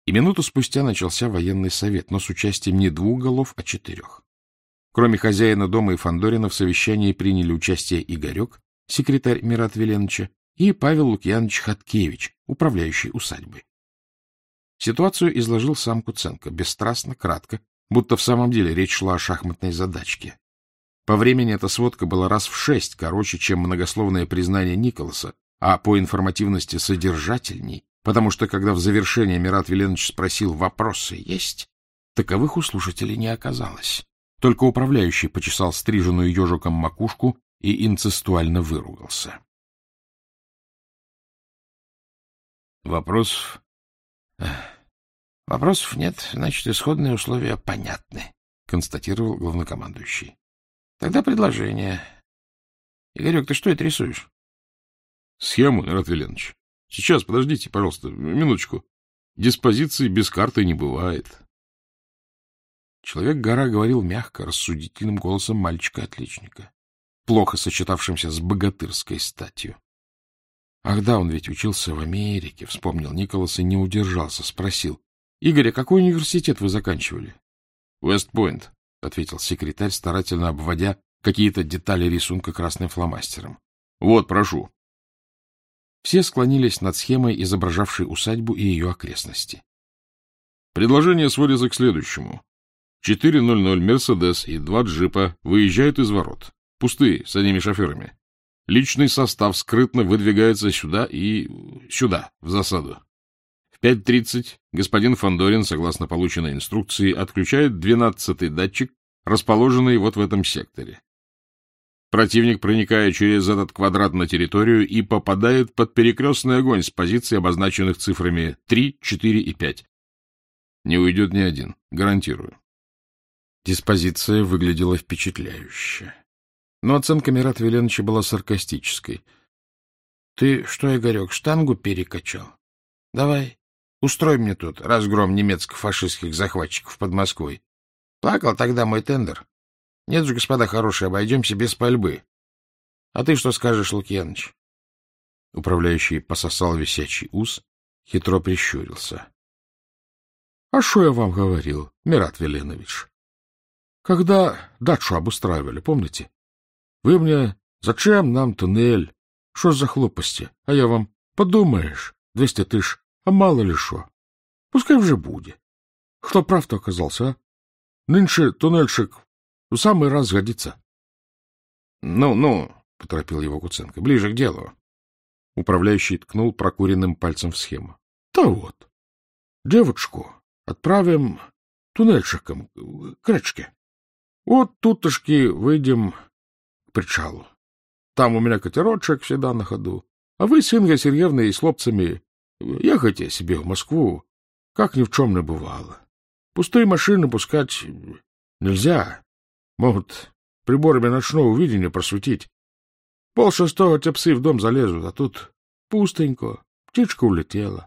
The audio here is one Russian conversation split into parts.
И минуту спустя начался военный совет, но с участием не 2 голов, а 4. Кроме хозяина дома и Фандорина в совещании приняли участие Игорек, секретарь Мирата Веленовича, и Павел Лукьянович Хаткевич, управляющий усадьбой. Ситуацию изложил сам Куценко, бесстрастно, кратко, будто в самом деле речь шла о шахматной задачке. По времени эта сводка была раз в 6 короче, чем многословное признание Николаса, а по информативности содержательней, потому что, когда в завершение Мират Веленович спросил «вопросы есть?», таковых у слушателей не оказалось. Только управляющий почесал стриженную ежиком макушку и инцестуально выругался. Вопросов нет, значит, исходные условия понятны, констатировал главнокомандующий. Тогда предложение. Игорек, ты что это рисуешь? Схему, Мират Веленович. Сейчас, подождите, пожалуйста, минуточку. Диспозиции без карты не бывает. Человек-гора говорил мягко, рассудительным голосом мальчика-отличника, плохо сочетавшимся с богатырской статью. Ах да, он ведь учился в Америке, вспомнил Николас и не удержался, спросил. — Игорь, а какой университет вы заканчивали? — Вест-Пойнт, — ответил секретарь, старательно обводя какие-то детали рисунка красным фломастером. — Вот, прошу. Все склонились над схемой, изображавшей усадьбу и ее окрестности. Предложение сводится к следующему. 4:00 «Мерседес» и 2 джипа выезжают из ворот. Пустые, с одними шоферами. Личный состав скрытно выдвигается сюда и сюда, в засаду. В 5:30 господин Фандорин, согласно полученной инструкции, отключает 12-й датчик, расположенный вот в этом секторе. Противник проникает через этот квадрат на территорию и попадает под перекрестный огонь с позиций, обозначенных цифрами 3, 4 и 5. Не уйдет ни один, гарантирую. Диспозиция выглядела впечатляюще. Но оценка Мирата Веленовича была саркастической. — Ты что, Игорек, штангу перекачал? Давай, устрой мне тут разгром немецко-фашистских захватчиков под Москвой. Плакал тогда мой тендер. Нет же, господа хорошие, обойдемся без пальбы. А ты что скажешь, Лукьяныч? Управляющий пососал висячий ус, хитро прищурился. — А что я вам говорил, Мират Веленович? Когда дачу обустраивали, помните? Вы мне, зачем нам туннель? Что за хлопости? А я вам, подумаешь, 200 тысяч, а мало ли что. Пускай вже буде. Кто прав-то оказался, а? Нынче туннельщик в самый раз годится. Ну, поторопил его Куценко, ближе к делу. Управляющий ткнул прокуренным пальцем в схему. Да вот, девочку отправим туннельщиком к речке. Вот тутошки выйдем к причалу. Там у меня катерочек всегда на ходу. А вы с Ингой Сергеевной и с хлопцами ехайте себе в Москву, как ни в чем не бывало. Пустые машины пускать нельзя. Могут приборами ночного видения просветить. 5:30 те псы в дом залезут, а тут пустенько. Птичка улетела.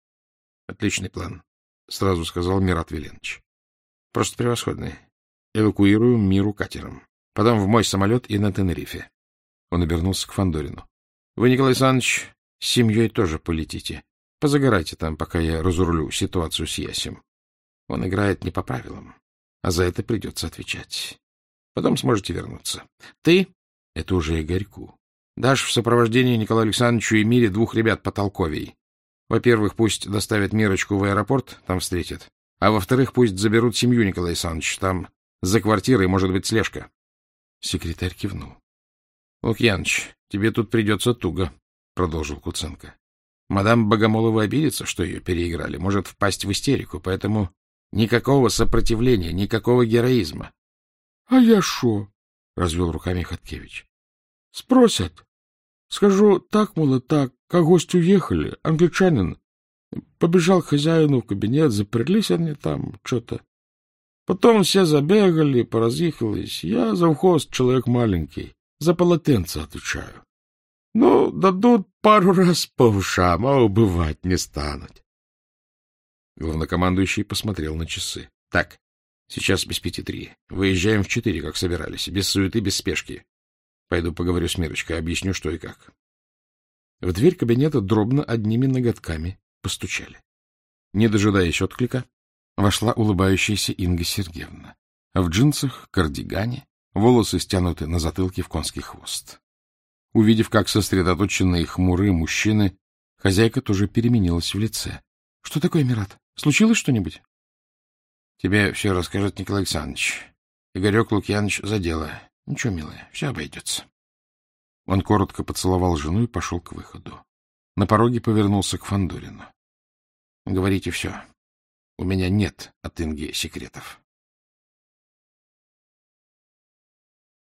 — Отличный план, — сразу сказал Мират Веленович. — Просто превосходный. Эвакуируем Миру катером. Потом в мой самолет и на Тенерифе. Он обернулся к Фандорину. — Вы, Николай Александрович, с семьей тоже полетите. Позагорайте там, пока я разрулю ситуацию с Ясем. Он играет не по правилам, а за это придется отвечать. Потом сможете вернуться. Ты, это уже Игорьку, дашь в сопровождении Николаю Александровичу и Мире 2 ребят потолковей. Во-первых, пусть доставят Мирочку в аэропорт, там встретят. А во-вторых, пусть заберут семью Николая Александровича, там за квартирой может быть слежка. Секретарь кивнул. — Лукьяныч, тебе тут придется туго, — продолжил Куценко. Мадам Богомолова обидится, что ее переиграли, может впасть в истерику, поэтому никакого сопротивления, никакого героизма. — А я шо? — развел руками Хаткевич. — Спросят. Скажу, так, мол, и так, как гости уехали, англичанин побежал к хозяину в кабинет, заперлись они там, что-то. Потом все забегали, поразъехались. Я завхоз, человек маленький, за полотенце отвечаю. Ну, дадут пару раз по ушам, а убывать не станут. Главнокомандующий посмотрел на часы. Так, сейчас без 5:03. Выезжаем в 4, как собирались, без суеты, без спешки. Пойду поговорю с Мирочкой, объясню, что и как. В дверь кабинета дробно одними ноготками постучали. Не дожидаясь отклика, вошла улыбающаяся Инга Сергеевна. В джинсах, кардигане, волосы стянуты на затылке в конский хвост. Увидев, как сосредоточенные хмурые мужчины, хозяйка тоже переменилась в лице. — Что такое, Мират? Случилось что-нибудь? — Тебе все расскажет Николай Александрович. Игорек Лукьянович за дело. Ничего, милая, все обойдется. Он коротко поцеловал жену и пошел к выходу. На пороге повернулся к Фандорину. — Говорите все. У меня нет от Инги секретов.